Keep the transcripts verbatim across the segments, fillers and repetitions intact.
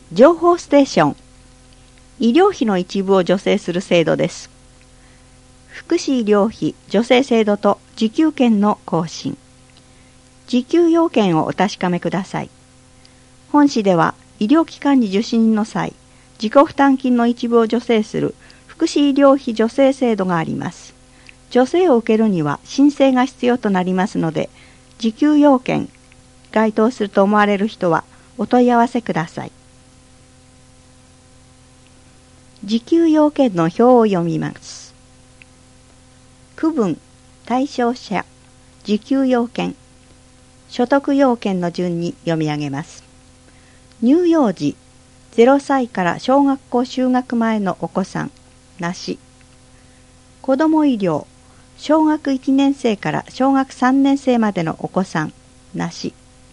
情報ステーション。医療費の一部を助成する制度です。福祉医療費助成制度と受給権の更新。受給要件をお確かめください。本市では医療機関に受診の際、自己負担金の一部を助成する福祉医療費助成制度があります。助成を受けるには申請が必要となりますので、受給要件、該当すると思われる人はお問い合わせください。受給要件の表を読みます。区分、対象者、受給要件、所得要件の順に読み上げます。乳幼児、ゼロさいから小学校就学前のお子さん、なし。子ども医療、小学いちねん生から小学さんねん生までのお子さん、なし。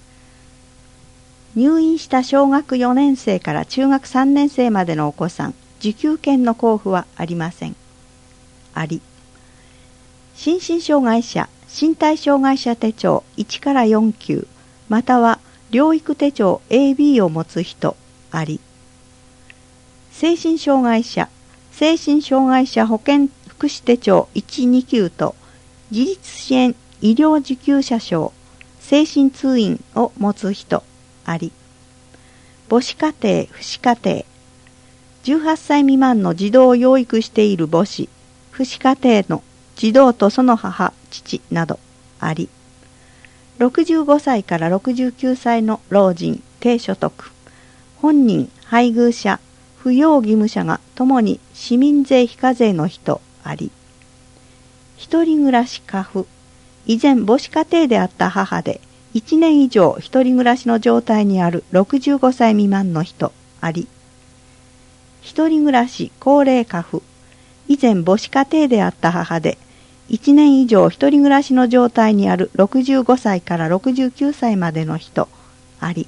入院した小学よねん生から中学さんねん生までのお子さん、受給権の交付はありません。あり。心身障害者、身体障害者手帳いちからよん級、または療育手帳 エービー を持つ人、あり。精神障害者、精神障害者保健福祉手帳いち、に級と自立支援医療受給者証、精神通院を持つ人、あり。母子家庭、父子家庭、じゅうはっさい未満の児童を養育している母子、父子家庭の児童とその母、父などあり。ろくじゅうごさいからろくじゅうきゅうさいの老人、低所得、本人、配偶者、扶養義務者がともに市民税非課税の人あり。一人暮らし家父、以前母子家庭であった母でいちねん以上一人暮らしの状態にあるろくじゅうごさい未満の人あり。一人暮らし高齢家父、以前母子家庭であった母でいちねん以上一人暮らしの状態にあるろくじゅうごさいからろくじゅうきゅうさいまでの人あり。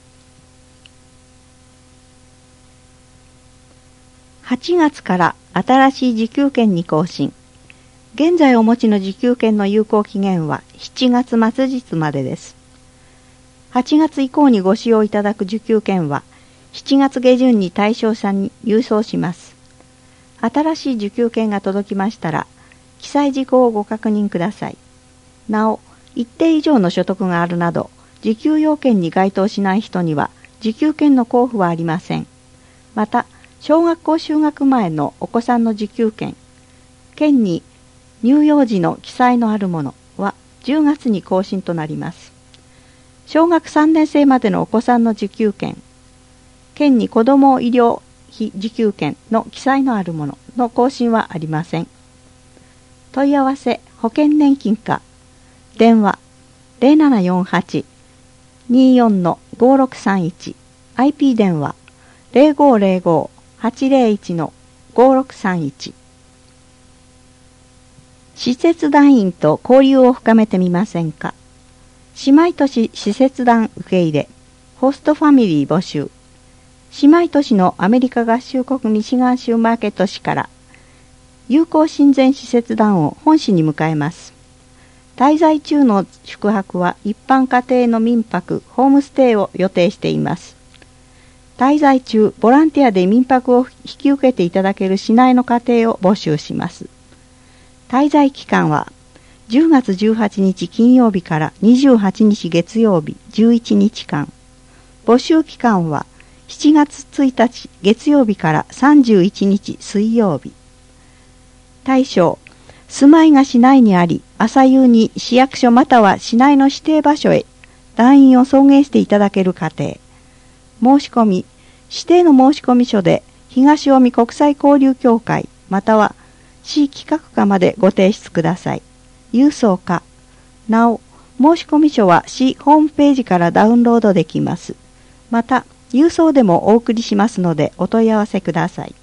はちがつから新しい受給権に更新。現在お持ちの受給権の有効期限はしちがつ末日までです。はちがつ以降にご使用いただく受給権はしちがつ下旬に対象者に郵送します。新しい受給権が届きましたら、記載事項をご確認ください。なお、一定以上の所得があるなど、受給要件に該当しない人には、受給権の交付はありません。また、小学校就学前のお子さんの受給権、県に乳幼児の記載のあるものはじゅうがつに更新となります。小学さんねん生までのお子さんの受給権、県に子ども医療費受給権の記載のあるものの更新はありません。問い合わせ保険年金課、電話 ゼロななよんはち にーよん ごろくさんいち、アイピー 電話 ゼロごゼロご はちゼロいち ごろくさんいち。施設団員と交流を深めてみませんか。姉妹都市施設団受け入れ、ホストファミリー募集。姉妹都市のアメリカ合衆国ミシガン州マーケット市から友好親善施設団を本市に迎えます。滞在中の宿泊は一般家庭の民泊、ホームステイを予定しています。滞在中、ボランティアで民泊を引き受けていただける市内の家庭を募集します。滞在期間はじゅうがつじゅうはちにち金曜日からにじゅうはちにち月曜日じゅういちにちかん。募集期間はしちがつついたち月曜日からさんじゅういちにち水曜日。対象、住まいが市内にあり、朝夕に市役所または市内の指定場所へ団員を送迎していただける家庭。申し込み、指定の申込書で東近江国際交流協会または市企画課までご提出ください。郵送か。なお、申込書は市ホームページからダウンロードできます。また、郵送でもお送りしますのでお問い合わせください。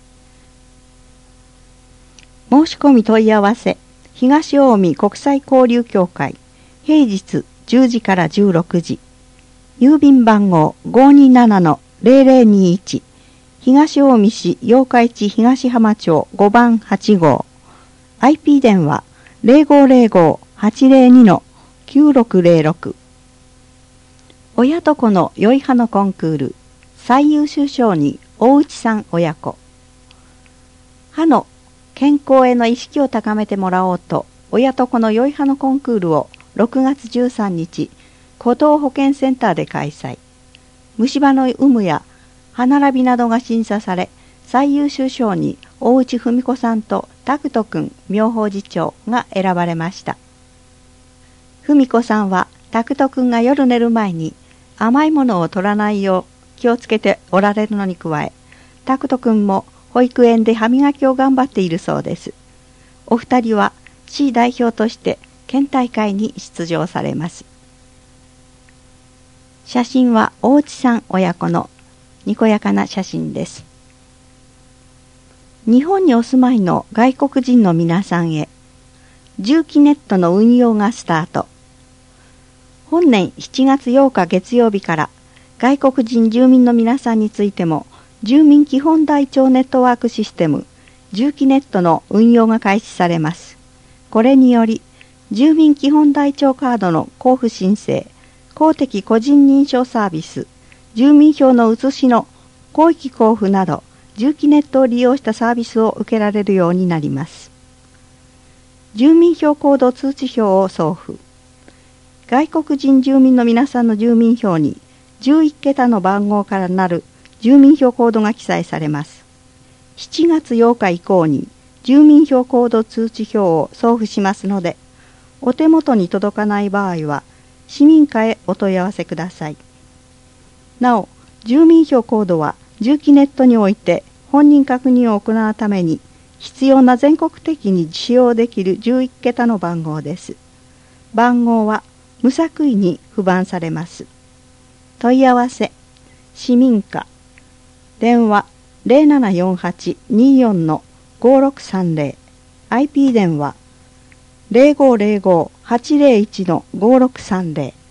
申し込み問い合わせ、東近江国際交流協会、平日じゅうじからじゅうろくじ、郵便番号 ごーにーななのゼロゼロにーいち、東近江市八日市東浜町ごばんはちごう、アイピー 電話 ゼロごゼロご はちゼロに きゅうろくゼロろく。親と子の良い派のコンクール最優秀賞に大内さん親子。歯の健康への意識を高めてもらおうと、親と子の良い歯のコンクールをろくがつじゅうさんにち、鼓動保健センターで開催。虫歯の有無や歯並びなどが審査され、最優秀賞に大内文子さんと拓人くん妙法寺長が選ばれました。文子さんは拓人くんが夜寝る前に甘いものを取らないよう気をつけておられるのに加え、拓人くんも保育園で歯磨きを頑張っているそうです。お二人は市代表として県大会に出場されます。写真は大内さん親子のにこやかな写真です。日本にお住まいの外国人の皆さんへ、住基ネットの運用がスタート。本年しちがつようか月曜日から外国人住民の皆さんについても住民基本台帳ネットワークシステム住基ネットの運用が開始されます。これにより住民基本台帳カードの交付申請、公的個人認証サービス、住民票の写しの広域交付など住基ネットを利用したサービスを受けられるようになります。住民票コード通知票を送付。外国人住民の皆さんの住民票にじゅういちけたの番号からなる住民票コードが記載されます。しちがつようか以降に住民票コード通知票を送付しますので、お手元に届かない場合は市民課へお問い合わせください。なお、住民票コードは住基ネットにおいて本人確認を行うために必要な全国的に使用できるじゅういちけたの番号です。番号は無作為に付番されます。問い合わせ、市民課、電話 ゼロななよんはち にーよん ごろくさんゼロ、アイピー 電話 ゼロごゼロご はちゼロいち ごろくさんゼロ